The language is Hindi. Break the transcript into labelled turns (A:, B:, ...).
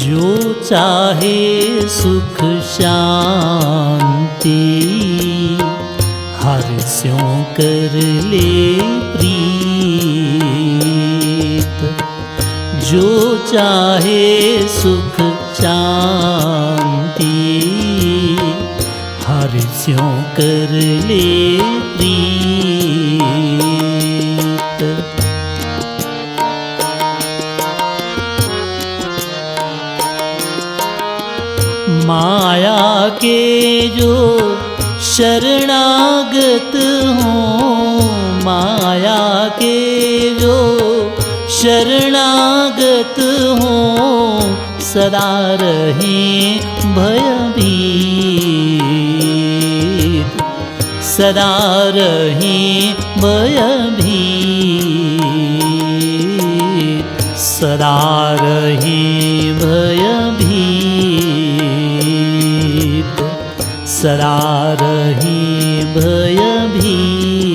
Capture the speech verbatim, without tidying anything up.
A: जो चाहे सुख शांति, हर स्यों कर ले प्रीत। जो चाहे सुख शांति, हर स्यों कर ले प्रीत। माया के जो शरणागत हों, माया के जो शरणागत हों, सदा रहें भयभीत, सदा रहें भयभीत, सदा रहें भयभीत, सदा रहें भयभीत।